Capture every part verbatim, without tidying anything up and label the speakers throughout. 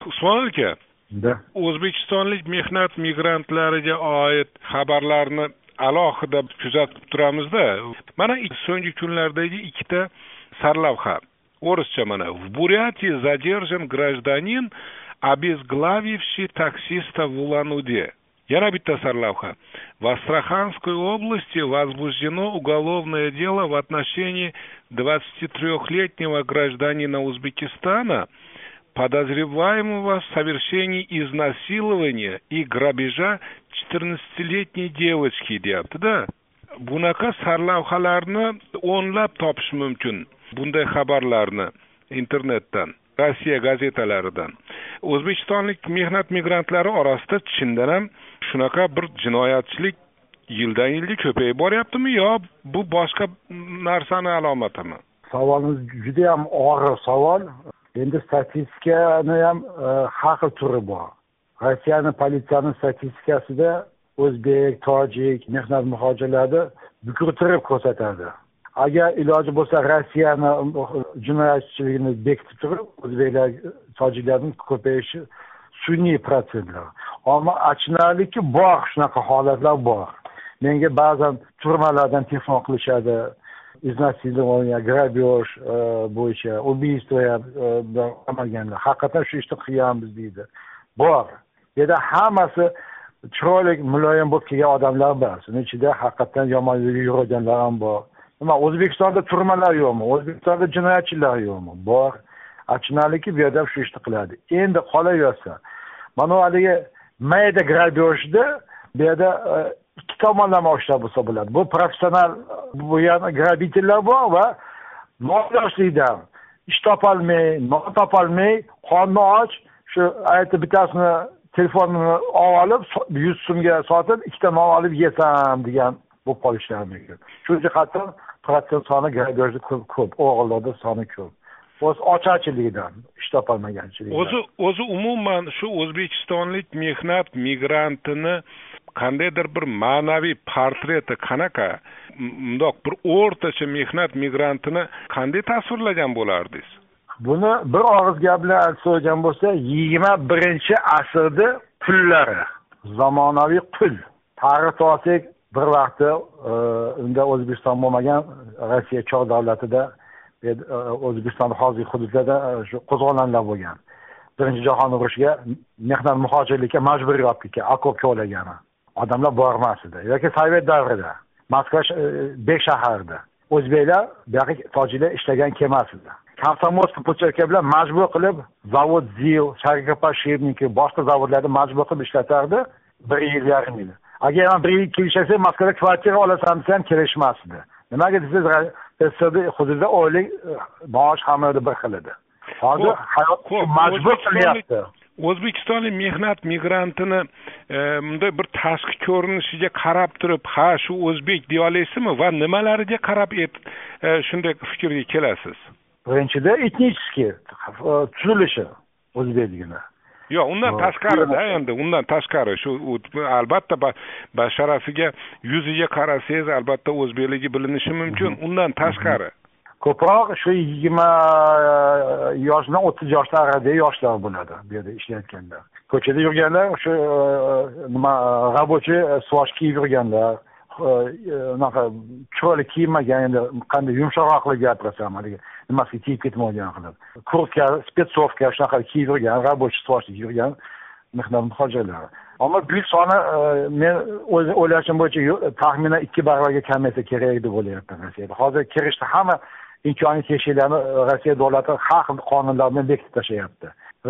Speaker 1: Usmon aka, O'zbekistonlik mehnat migrantlariga oid xabarlarni alohida kuzatib turamizda. Mana so'nggi kunlardagi ikkita sarlavha. O'rischa mana: "В Бурятии задержан гражданин, обезглавивший таксиста в Улан-Удэ". Yana bitta sarlavha: "В Астраханской области возбуждено уголовное дело в отношении двадцатитрёхлетнего гражданина Узбекистана, подозреваемого в совершении изнасилования и грабежа четырнадцатилетней девочки", deyapti-da. Bunaqa sarlavhalarni o'nlab topish mumkin. Bunday xabarlarni internetdan, Rossiya gazetalaridan. O'zbekistonlik mehnat migrantlari orasida chindan ham shunaqa bir jinoyatchilik yildan yilga ko'payib boryaptimi yo bu boshqa narsani alomatimi?
Speaker 2: Savolingiz juda ham og'ir savol. Endi statistikani ham har xil turi bor. Rossiyaning politsiyaning statistikasida o'zbek, tojik mehnat muhojirlarni bukirtirib ko'rsatadi. Agar iloji bo'lsa Rossiyani jinoyatchiligini bekitib turib, o'zbeklar, tojiklarning ko'payishi sun'iy protsentlar. Ammo achinarliki bor, shunaqa holatlar bor. Menga ba'zan turmalardan telefon qilishadi. Iznasилование, grabyosh bo'yicha, убийство qilganlar. Haqiqatan shu ishni qilganmiz deydi. Bor. Yana hammasi chiroyli, muloyim bo'lib kelgan odamlar bor. Uning ichida haqiqatan yomon yo'lga yurganlar ham bor. Nima, O'zbekistonda turmalar yo'qmi? O'zbekistonda jinoyatchilar yo'qmi? Bor. Achinarliki bu yerda shu ishni qiladi. Endi qolaversa, mana haligi mayda grabyoshda bu yerda ikki tomonlama ishlar bo'lsa bo'ladi. Bu professional bo'lgan grabitellar bor va noyoshlikdan ish topolmay, non topolmay, qonni och, shu aytib bittasini telefonini olib, yuz so'mga sotib, ikkita non olib yesam degan bu qolishlar mumkin. Shu jihatdan protsent soni grabyoshda ko'p, ko'p, o'g'illarda soni ko'p. O'z ocharchiligidan, ish topolmaganchiligidan.
Speaker 1: O'zi o'zi umuman shu o'zbekistonlik mehnat migrantini qandaydir bir ma'naviy portreti qanaqa, bundoq bir o'rtacha mehnat migrantini qanday tasvirlagan bo'lardingiz?
Speaker 2: Buni bir og'iz gap bilan aytsak bo'lsa, yigirma birinchi asrda pullari, zamonaviy pul. Tarixni olsak, bir vaqtda unda O'zbekiston bo'lmagan Rossiya choq davlatida, O'zbekiston hozirgi hududlarda shu qo'zg'olonlar bo'lgan. Birinchi jahon urushiga mehnat muhojirlikka majburiy olib ketgan, okopga olagani. Odamlar bormas edi. yoki Sovet davrida Moskva bek shaharida o'zbeklar, yoki tojiklar ishlagan kemas edi. Komsomolskiy pochka bilan majbur qilib zavod Zil, Sharikopashevniki, boshqa zavodlarda majbur qilib ishlatardi bir yil yarim yil. Agar ham bir yil kelishsa, Moskvada kvartira olasan desa ham kelishmasdi. Nimaga desiz, Rossiyada hududda oylik maosh hamma bir xil edi. Hozir hayot majbur qilyapti.
Speaker 1: O'zbekistonlik mehnat migrantini bunday bir tashqi ko'rinishiga qarab turib, ha shu o'zbek deya olasizmi va nimalariga qarab shunday fikrga kelasiz?
Speaker 2: Birinchida etnически tuzilishi o'zbekligini.
Speaker 1: Yo'q, undan tashqarida, endi undan tashqari shu albatta basharafiga, yuziga qarasangiz albatta o'zbekligi bilinishi mumkin. Undan tashqari
Speaker 2: ko'proq shu yigirma yoshdan o'ttiz yoshlar arasida yoshlar bo'ladi bu yerda ishlayotganlar. Ko'chada yurganlar, shu nima рабочий swatch kiyib yurganlar, unaqa chiroyli kiymagan, endi qanday yumshoqroqlik gapirasam, haligi nimasi kiyib ketmaydigan qilib. Kurtka, spetsovka shunaqa kiyib yurgan, рабочий swatch kiyib yurgan mehnat muhojirlar. Ammo büyük soni men o'ylashim bo'yicha taxminan ikki barobarga kamaysa kerak deb o'ylayapman Rossiyada. Hozir kirishda hamma imkoniy teshiklarni Rossiya davlati har xil qonunlar bilan bekitib tashlayapti.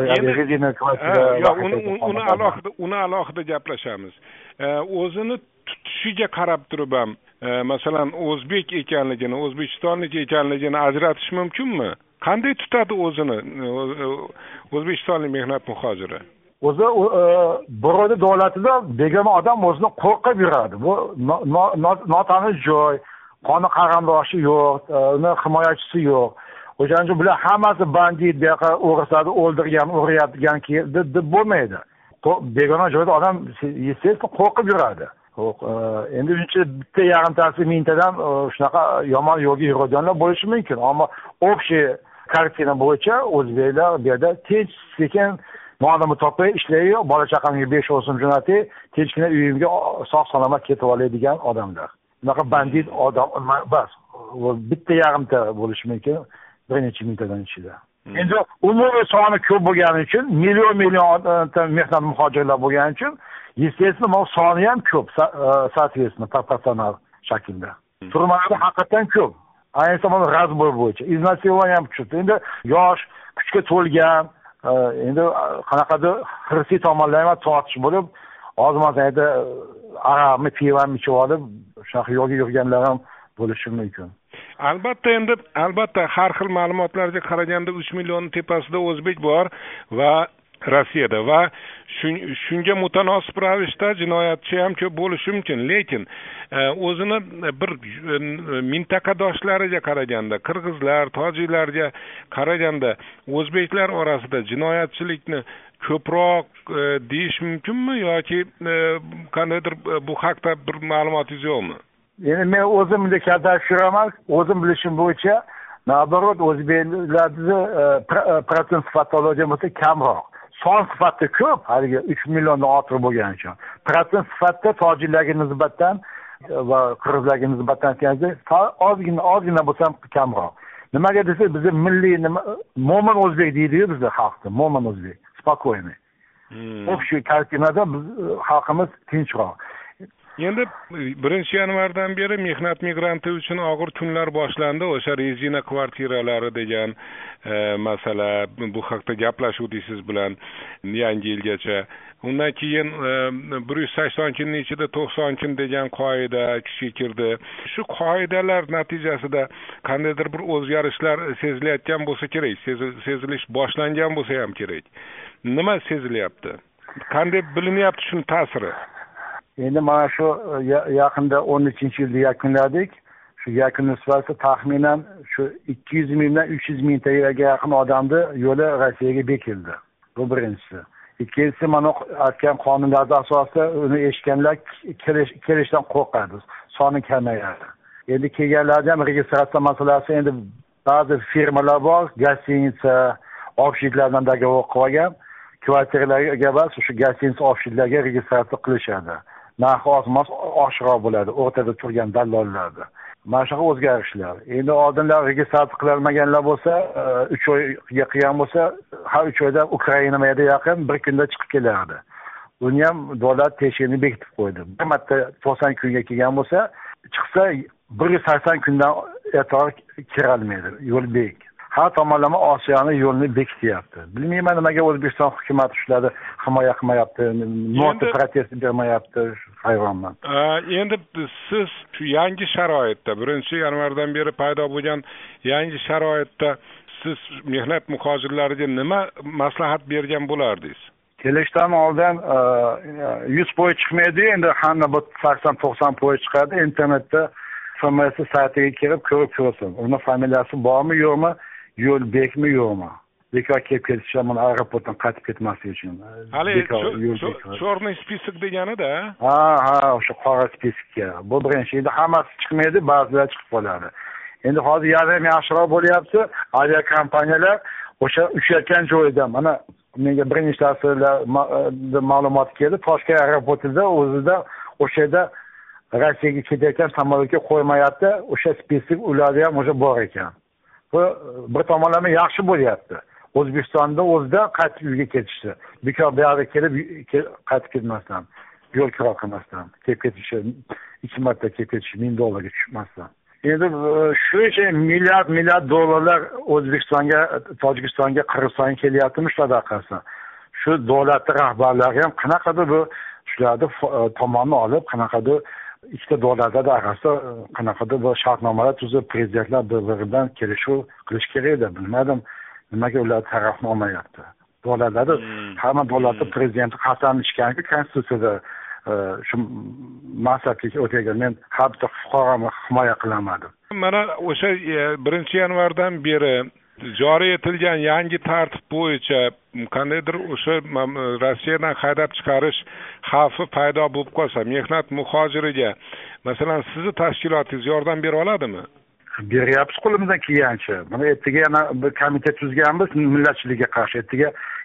Speaker 1: Uni alohida uni alohida gaplashamiz. O'zini tutishiga qarab turib ham, masalan, o'zbek ekanligini, o'zbekistonlik ekanligini ajratish mumkinmi? Qanday tutadi o'zini o'zbekistonlik mehnat muhojiri?
Speaker 2: O'zi birovni davlatida begona odam o'zini qo'rqib yuradi. Bu notanish joy, qoni qarindoshi yo'q, uni himoyachisi yo'q. O'shaning uchun bular hammasi bandit, buyoqqa o'g'rislarni o'ldirgan, urayotganki deb bo'lmaydi. Begona joyda odam yesangizki qo'rqib yuradi. Endi uncha bitta yarimtasi mingtadan shunaqa yomon yo'lga yuradiganlar bo'lishi mumkin, ammo общий kartina bo'yicha o'zbeklar bu yerda tinch, sekin molimni topay, ishlaydi, bola chaqamga besh o'sim jo'natay, tinchgina uyimga sog' salomat ketib oladigan odamlar. Bunaqa bandit odam bas. Bitta yarimta bo'lishi mumkin bir necha mingtadan ichida. Endi umumiy soni ko'p bo'lgani uchun, million million mehnat muhojirlar bo'lgani uchun, естественно, bu soni ham ko'p, соответственно, proporsional shaklda. Turmalarda haqiqatan ko'p. Ayniqsa mana razbor bo'yicha iznasилование ham kuchli. Endi yosh, kuchga to'lgan, endi qanaqadir xirsiy tomonlar ham tortish bo'lib, ozmazayda aroqni, pivani ichib olib, shunaqa yo'lga yurganlar ham bo'lishi mumkin.
Speaker 1: Albatta, endi albatta har xil ma'lumotlarga qaraganda uch million tepasida o'zbek bor va Rossiyada va shunga mutanosib ravishda jinoyatchi ham ko'p bo'lishi mumkin, lekin o'zini bir mintaqadoshlariga qaraganda, qirg'izlar, tojiklarga qaraganda o'zbeklar orasida jinoyatchilikni ko'proq deyish mumkinmi yoki qandaydir bu haqda bir ma'lumotingiz yo'qmi?
Speaker 2: Endi men o'zimni kaltashiraman, o'zim bilishim bo'yicha, naborot o'zbeklarda protsent patologiya bo'lsa kamroq. Son sifatda ko'p, haligi uch milliondan ortiq bo'lgani uchun. Protsent sifatda tojiklarga nisbatan va qirg'izlarga nisbatan kelganda ozgina ozgina bo'lsa ham kamroq. Nimaga desa, bizning milliy mo'min o'zbek deydi-ku bizning xalqda, mo'min o'zbek, spokойный. Общий kartinada biz xalqimiz tinchroq.
Speaker 1: Endi birinchi yanvardan beri mehnat migranti uchun og'ir kunlar boshlandi. O'sha rezina kvartiralari degan masala, bu haqda gaplashuvdik siz bilan yangi yilgacha. Undan keyin bir yuz sakson kunning ichida to'qson kun degan qoida kuchga kirdi. Shu qoidalar natijasida qandaydir bir o'zgarishlar sezilayotgan bo'lsa kerak, sezilish boshlangan bo'lsa ham kerak. Nima sezilyapti? Qanday bilinyapti shuni ta'siri?
Speaker 2: Endi mana shu yaqinda o'n uchinchi yilda yakunladik. Shu yakun nisbati taxminan shu ikki yuz mingdan uch yuz mingtaga yaqin odamni yo'li Rossiyaga bekildi. Bu birinchisi. Ikkinchisi, mana aytgan qonunlarda asosida uni eshitganlar kelishdan qo'rqadi. Soni kamayadi. Endi kelganlarda ham registratsiya masalasi, endi ba'zi firmalar bor, gostinitsa, общеliklardan dogovor qilgan, kvartiralarga bas, shu gostinitsa общеliklarga registratsiya qilishadi. Narxi ozmas oshiqroq bo'ladi o'rtada turgan dallollarda. Mana shunaqa o'zgarishlar. Endi oldinlar registratsiya qilmaganlar bo'lsa, uch oyga qilgan bo'lsa, har uch oyda Ukrainaga yaqin bir kunda chiqib kelardi. Uni ham davlat teshigini bekitib qo'ydi. Bir marta to'qson kunga kelgan bo'lsa, chiqsa bir yuz sakson kundan e'tibor kira olmaydi. Yo'l bek. Har tomonlama Osiyoni yo'lini bekityapti. Bilmayman nimaga O'zbekiston hukumati shularni himoya qilmayapti, nota protest bermayapti, hayronman.
Speaker 1: Endi siz shu yangi sharoitda, birinchi yanvardan beri paydo bo'lgan yangi sharoitda siz mehnat muhojirlariga nima maslahat bergan bo'lardingiz?
Speaker 2: Kelishdan oldin yuz foiz chiqmaydi, endi hamma bu sakson to'qson foiz chiqadi. Internetda F M S saytiga kirib ko'rib ko'rsin. Uni familiyasi bormi, yo'qmi? Yo'l bekmi yo'qmi? Bekor kelib ketishga, mana aeroportdan qaytib ketmaslik uchun.
Speaker 1: Hali chorniy spisak deganida?
Speaker 2: Ha, ha, o'sha qora spiskga. Bu birinchi. Endi hammasi chiqmaydi, ba'zilar chiqib qoladi. Endi hozir yarim yaxshiroq bo'lyapti. Aviakompaniyalar o'sha uchayotgan joyda, mana menga bir nechtasi ma'lumot keldi. Toshkent aeroportida o'zida o'sha yerda Rossiyaga ketayotgan samolyotga qo'ymayapti. O'sha spesifik ularda ham o'sha bor ekan. Bu bir tomonlama yaxshi bo'lyapti. O'zbekistonda o'zida qaytib uyga ketishdi. Bekor bu yerga kelib qaytib ketmasdan, yo'l kira qilmasdan, kelib ketishi, ikki marta kelib ketishi ming dollarga tushmasdan. Endi shu uchun milliard milliard dollarlar O'zbekistonga, Tojikistonga, Qirg'izistonga kelyapti shulardaqa. Shu davlat rahbarlari ham qanaqadir bu shularni tomonni olib, qanaqadir ikkita davlatlar orasida qanaqadir bir shartnomalar tuzib, prezidentlar bir-biridan kelishuv qilish kerak edi. Bilmadim, nimaga ular tarafni olmayapti. Davlatlarda hamma davlatda prezidenti qasam ichganki, konstitutsiyada shu mansabga o'tagan, men har bitta fuqaroni himoya qilamadim.
Speaker 1: Mana o'sha birinchi yanvardan beri joriy etilgan yangi tartib bo'yicha qandaydir o'sha Rossiyadan haydab chiqarish xavfi paydo bo'lib qolsa, mehnat muhojiriga masalan sizni tashkilotingiz yordam bera oladimi?
Speaker 2: Beryapmiz qo'limizdan kelgancha. Mana ertaga yana bir komitet tuzganmiz millatchilikka qarshi. Ertaga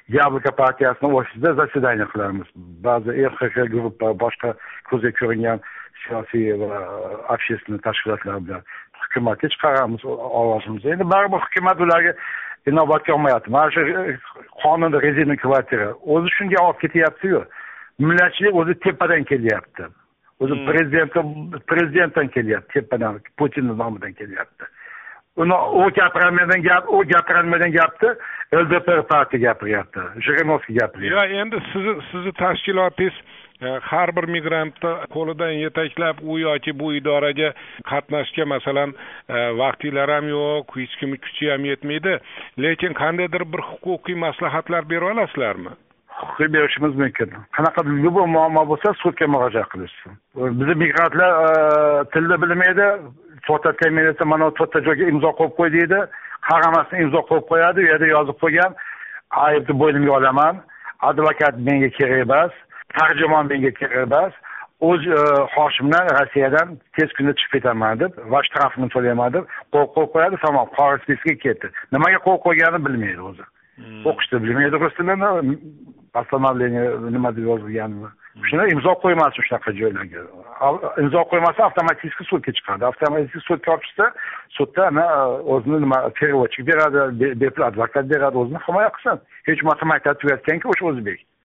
Speaker 2: Yabloko partiyasini ofisida zasedание qilamiz. Ba'zi R X K guruhi, boshqa ko'zga ko'ringan siyosiy va общественный tashkilotlar bilan hukumatga chiqaramiz ovozimizni. Endi baribir hukumat ularga inobatga olmayapti. Mana shu qonunda rezervniy kvartira o'zi shunga olib ketyapti-yu. Millatchilik o'zi tepadan kelyapti. O'zi prezident prezidentdan kelyapti, tepadan, Putinning nomidan kelyapti. Uni u gapirmagan gap, u gapirmagan gapni L D P partiya gapiryapti. Zhirinovskiy gapiryapti.
Speaker 1: Ya endi sizni sizni tashkilotingiz har bir migrantni qo'lidan yetaklab u yoki bu idoraga qatnashga masalan vaqtinglar ham yo'q, hech kimning kuchi ham yetmaydi. Lekin qandaydir bir huquqiy maslahatlar bera olasizlarmi?
Speaker 2: Huquqiy berishimiz mumkin. Qanaqa любой muammo bo'lsa sudga murojaat qilishsin. Bizning migrantlar tilni bilmaydi, to'xtatgan militsiya mana to'rtta joyga imzo qo'yib qo'y deydi. Qaramasdan imzo qo'yib qo'yadi, u yerda yozib qo'ygan, aybni bo'ynimga olaman, advokat menga kerak emas, tarjimon menga kerak emas, o'z hoshimdan Rossiyadan tez kunda chiqib ketaman deb va shtrafini to'layman deb qo'l qo'yib qo'yadi, tamom, qora spesga ketdi. Nimaga qo'l qo'yganini bilmaydi o'zi. O'qishni bilmaydi, rus tilini, постановление nima deb yozilganini. Shuna imzo qo'ymasin shunaqa joylarga. Imzo qo'ymasa avtomatik sudga chiqadi. Avtomatik sudga olib chiqsa, sudda o'zini nima переводчик beradi, bepul advokat beradi, o'zini himoya qilsin. Hech matematika tugatganki o'sha o'zbek.